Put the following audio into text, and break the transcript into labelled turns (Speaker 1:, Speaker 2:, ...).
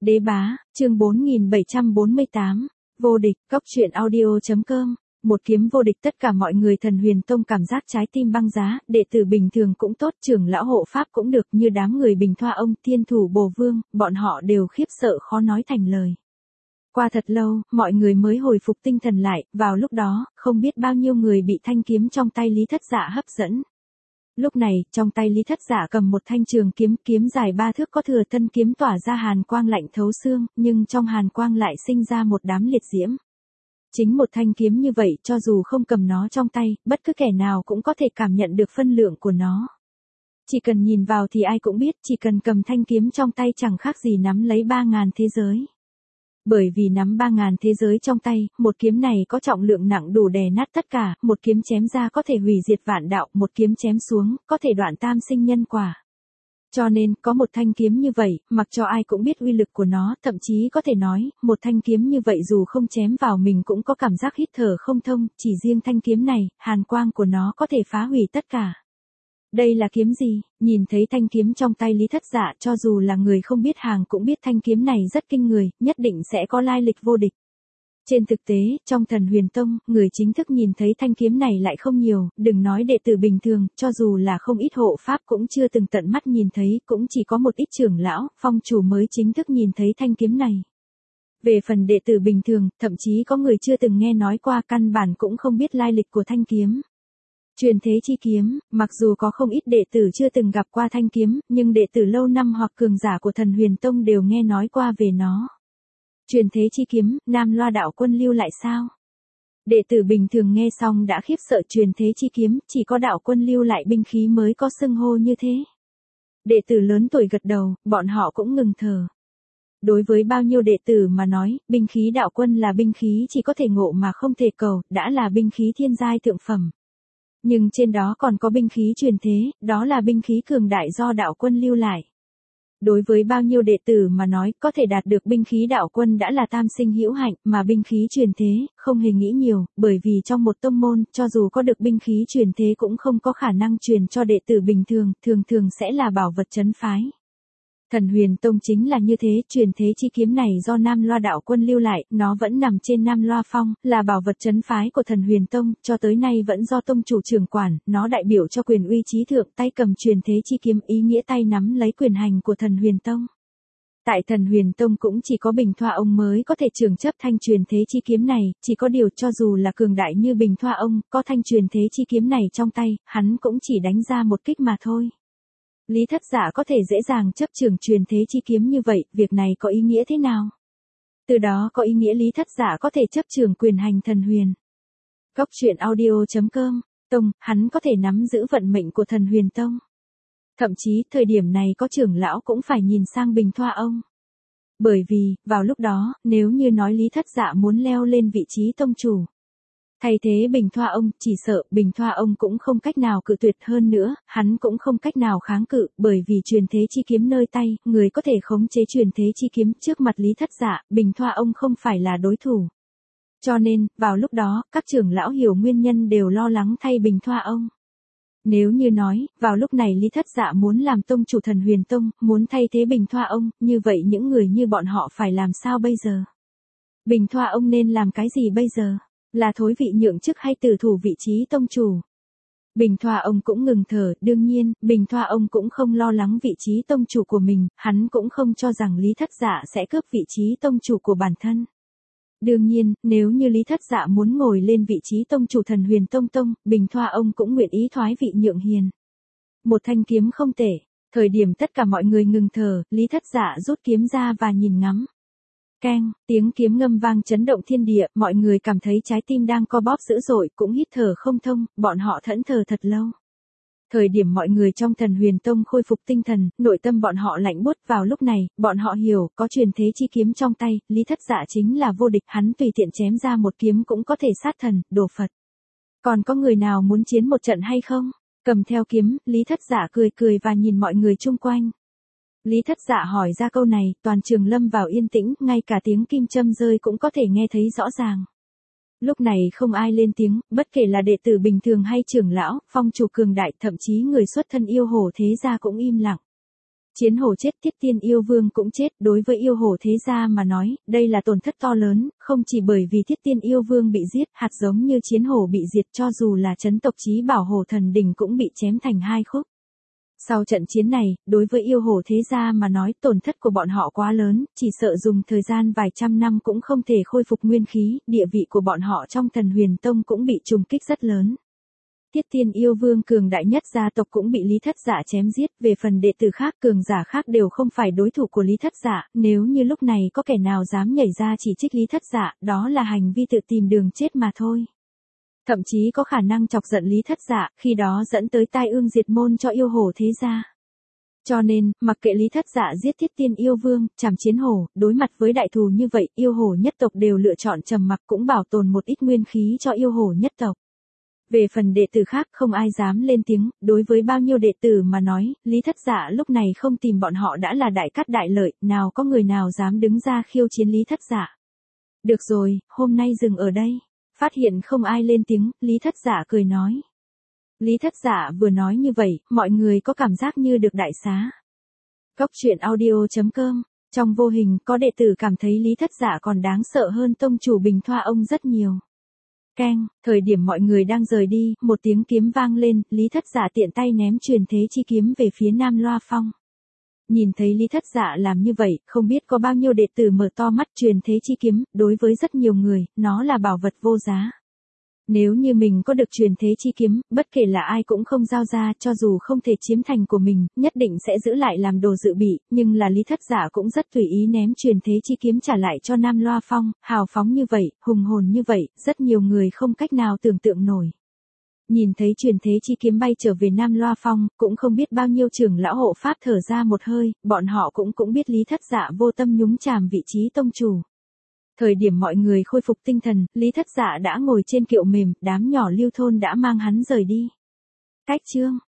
Speaker 1: Đế bá, chương 4748, vô địch, cóc truyện audio.com, một kiếm vô địch. Tất cả mọi người Thần Huyền Tông cảm giác trái tim băng giá, đệ tử bình thường cũng tốt, trưởng lão hộ pháp cũng được, như đám người Bình Thoa ông, Thiên Thủ Bồ Vương, bọn họ đều khiếp sợ khó nói thành lời. Qua thật lâu, mọi người mới hồi phục tinh thần lại, vào lúc đó, không biết bao nhiêu người bị thanh kiếm trong tay Lý Thất Dạ hấp dẫn. Lúc này, trong tay Lý Thất Dạ cầm một thanh trường kiếm, kiếm dài 3 thước, có thừa thân kiếm tỏa ra hàn quang lạnh thấu xương, nhưng trong hàn quang lại sinh ra một đám liệt diễm. Chính một thanh kiếm như vậy, cho dù không cầm nó trong tay, bất cứ kẻ nào cũng có thể cảm nhận được phân lượng của nó. Chỉ cần nhìn vào thì ai cũng biết, chỉ cần cầm thanh kiếm trong tay chẳng khác gì nắm lấy 3.000 thế giới. Bởi vì nắm 3.000 thế giới trong tay, một kiếm này có trọng lượng nặng đủ đè nát tất cả, một kiếm chém ra có thể hủy diệt vạn đạo, một kiếm chém xuống, có thể đoạn tam sinh nhân quả. Cho nên, có một thanh kiếm như vậy, mặc cho ai cũng biết uy lực của nó, thậm chí có thể nói, một thanh kiếm như vậy dù không chém vào mình cũng có cảm giác hít thở không thông, chỉ riêng thanh kiếm này, hàn quang của nó có thể phá hủy tất cả. Đây là kiếm gì? Nhìn thấy thanh kiếm trong tay Lý Thất Dạ, cho dù là người không biết hàng cũng biết thanh kiếm này rất kinh người, nhất định sẽ có lai lịch vô địch. Trên thực tế, trong Thần Huyền Tông, người chính thức nhìn thấy thanh kiếm này lại không nhiều, đừng nói đệ tử bình thường, cho dù là không ít hộ pháp cũng chưa từng tận mắt nhìn thấy, cũng chỉ có một ít trưởng lão, phong chủ mới chính thức nhìn thấy thanh kiếm này. Về phần đệ tử bình thường, thậm chí có người chưa từng nghe nói qua, căn bản cũng không biết lai lịch của thanh kiếm. Truyền thế chi kiếm, mặc dù có không ít đệ tử chưa từng gặp qua thanh kiếm, nhưng đệ tử lâu năm hoặc cường giả của Thần Huyền Tông đều nghe nói qua về nó. Truyền thế chi kiếm, Nam Loa đạo quân lưu lại sao? Đệ tử bình thường nghe xong đã khiếp sợ. Truyền thế chi kiếm, chỉ có đạo quân lưu lại binh khí mới có xưng hô như thế. Đệ tử lớn tuổi gật đầu, bọn họ cũng ngừng thở. Đối với bao nhiêu đệ tử mà nói, binh khí đạo quân là binh khí chỉ có thể ngộ mà không thể cầu, đã là binh khí thiên giai thượng phẩm. Nhưng trên đó còn có binh khí truyền thế, đó là binh khí cường đại do đạo quân lưu lại. Đối với bao nhiêu đệ tử mà nói, có thể đạt được binh khí đạo quân đã là tam sinh hữu hạnh, mà binh khí truyền thế, không hề nghĩ nhiều, bởi vì trong một tông môn, cho dù có được binh khí truyền thế cũng không có khả năng truyền cho đệ tử bình thường, thường sẽ là bảo vật trấn phái. Thần Huyền Tông chính là như thế, truyền thế chi kiếm này do Nam Loa đạo quân lưu lại, nó vẫn nằm trên Nam Loa Phong, là bảo vật trấn phái của Thần Huyền Tông, cho tới nay vẫn do tông chủ trưởng quản, nó đại biểu cho quyền uy trí thượng, tay cầm truyền thế chi kiếm, ý nghĩa tay nắm lấy quyền hành của Thần Huyền Tông. Tại Thần Huyền Tông cũng chỉ có Bình Thoa ông mới có thể trưởng chấp thanh truyền thế chi kiếm này, chỉ có điều cho dù là cường đại như Bình Thoa ông, có thanh truyền thế chi kiếm này trong tay, hắn cũng chỉ đánh ra một kích mà thôi. Lý Thất Dạ có thể dễ dàng chấp trường truyền thế chi kiếm như vậy, việc này có ý nghĩa thế nào? Từ đó có ý nghĩa Lý Thất Dạ có thể chấp trường quyền hành Thần Huyền. Cóc truyện audio.com, Tông, hắn có thể nắm giữ vận mệnh của Thần Huyền Tông. Thậm chí, thời điểm này có trưởng lão cũng phải nhìn sang Bình Thoa ông. Bởi vì, vào lúc đó, nếu như nói Lý Thất Dạ muốn leo lên vị trí tông chủ, thay thế Bình Thoa ông, chỉ sợ Bình Thoa ông cũng không cách nào cự tuyệt, hơn nữa, hắn cũng không cách nào kháng cự, bởi vì truyền thế chi kiếm nơi tay, người có thể khống chế truyền thế chi kiếm, trước mặt Lý Thất Dạ, Bình Thoa ông không phải là đối thủ. Cho nên, vào lúc đó, các trưởng lão hiểu nguyên nhân đều lo lắng thay Bình Thoa ông. Nếu như nói, vào lúc này Lý Thất Dạ muốn làm tông chủ Thần Huyền Tông, muốn thay thế Bình Thoa ông, như vậy những người như bọn họ phải làm sao bây giờ? Bình Thoa ông nên làm cái gì bây giờ? Là thối vị nhượng chức hay từ thủ vị trí tông chủ? Bình Thoa ông cũng ngừng thở, đương nhiên, Bình Thoa ông cũng không lo lắng vị trí tông chủ của mình, hắn cũng không cho rằng Lý Thất Dạ sẽ cướp vị trí tông chủ của bản thân. Đương nhiên, nếu như Lý Thất Dạ muốn ngồi lên vị trí tông chủ Thần Huyền Tông, Bình Thoa ông cũng nguyện ý thoái vị nhượng hiền. Một thanh kiếm không tệ. Thời điểm tất cả mọi người ngừng thở, Lý Thất Dạ rút kiếm ra và nhìn ngắm. Keng, tiếng kiếm ngâm vang chấn động thiên địa, mọi người cảm thấy trái tim đang co bóp dữ dội, cũng hít thở không thông, bọn họ thẫn thờ thật lâu. Thời điểm mọi người trong Thần Huyền Tông khôi phục tinh thần, nội tâm bọn họ lạnh buốt, vào lúc này, bọn họ hiểu, có truyền thế chi kiếm trong tay, Lý Thất Dạ chính là vô địch, hắn tùy tiện chém ra một kiếm cũng có thể sát thần, đồ Phật. Còn có người nào muốn chiến một trận hay không? Cầm theo kiếm, Lý Thất Dạ cười và nhìn mọi người chung quanh. Lý Thất Dạ hỏi ra câu này, toàn trường lâm vào yên tĩnh, ngay cả tiếng kim châm rơi cũng có thể nghe thấy rõ ràng. Lúc này không ai lên tiếng, bất kể là đệ tử bình thường hay trưởng lão, phong chủ cường đại, thậm chí người xuất thân yêu hồ thế gia cũng im lặng. Chiến hổ chết, Thiết Tiên yêu vương cũng chết, đối với yêu hổ thế gia mà nói, đây là tổn thất to lớn, không chỉ bởi vì Thiết Tiên yêu vương bị giết, hạt giống như chiến hổ bị diệt, cho dù là chấn tộc chí bảo hổ thần đỉnh cũng bị chém thành hai khúc. Sau trận chiến này, đối với yêu hổ thế gia mà nói, tổn thất của bọn họ quá lớn, chỉ sợ dùng thời gian vài trăm năm cũng không thể khôi phục nguyên khí, địa vị của bọn họ trong Thần Huyền Tông cũng bị trùng kích rất lớn. Thiết Tiên yêu vương cường đại nhất gia tộc cũng bị Lý Thất Dạ chém giết, về phần đệ tử khác cường giả khác đều không phải đối thủ của Lý Thất Dạ, nếu như lúc này có kẻ nào dám nhảy ra chỉ trích Lý Thất Dạ, đó là hành vi tự tìm đường chết mà thôi. Thậm chí có khả năng chọc giận Lý Thất Dạ, khi đó dẫn tới tai ương diệt môn cho yêu hổ thế gia. Cho nên, mặc kệ Lý Thất Dạ giết Thiết Tiên yêu vương, chảm chiến hổ, đối mặt với đại thù như vậy, yêu hổ nhất tộc đều lựa chọn trầm mặc cũng bảo tồn một ít nguyên khí cho yêu hổ nhất tộc. Về phần đệ tử khác không ai dám lên tiếng, đối với bao nhiêu đệ tử mà nói, Lý Thất Dạ lúc này không tìm bọn họ đã là đại cát đại lợi, nào có người nào dám đứng ra khiêu chiến Lý Thất Dạ. Được rồi, hôm nay dừng ở đây. Phát hiện không ai lên tiếng, Lý Thất Dạ cười nói. Lý Thất Dạ vừa nói như vậy, mọi người có cảm giác như được đại xá. Cốc truyện audio.com, trong vô hình có đệ tử cảm thấy Lý Thất Dạ còn đáng sợ hơn tông chủ Bình Thoa ông rất nhiều. Keng, thời điểm mọi người đang rời đi, một tiếng kiếm vang lên, Lý Thất Dạ tiện tay ném truyền thế chi kiếm về phía Nam Loa Phong. Nhìn thấy Lý Thất Dạ làm như vậy, không biết có bao nhiêu đệ tử mở to mắt. Truyền thế chi kiếm, đối với rất nhiều người, nó là bảo vật vô giá. Nếu như mình có được truyền thế chi kiếm, bất kể là ai cũng không giao ra, cho dù không thể chiếm thành của mình, nhất định sẽ giữ lại làm đồ dự bị, nhưng là Lý Thất Dạ cũng rất tùy ý ném truyền thế chi kiếm trả lại cho Nam Loa Phong, hào phóng như vậy, hùng hồn như vậy, rất nhiều người không cách nào tưởng tượng nổi. Nhìn thấy truyền thế chi kiếm bay trở về Nam Loa Phong, cũng không biết bao nhiêu trưởng lão hộ pháp thở ra một hơi, bọn họ cũng biết Lý Thất Dạ vô tâm nhúng chàm vị trí tông chủ. Thời điểm mọi người khôi phục tinh thần, Lý Thất Dạ đã ngồi trên kiệu mềm, đám nhỏ Lưu Thôn đã mang hắn rời đi. Cách chương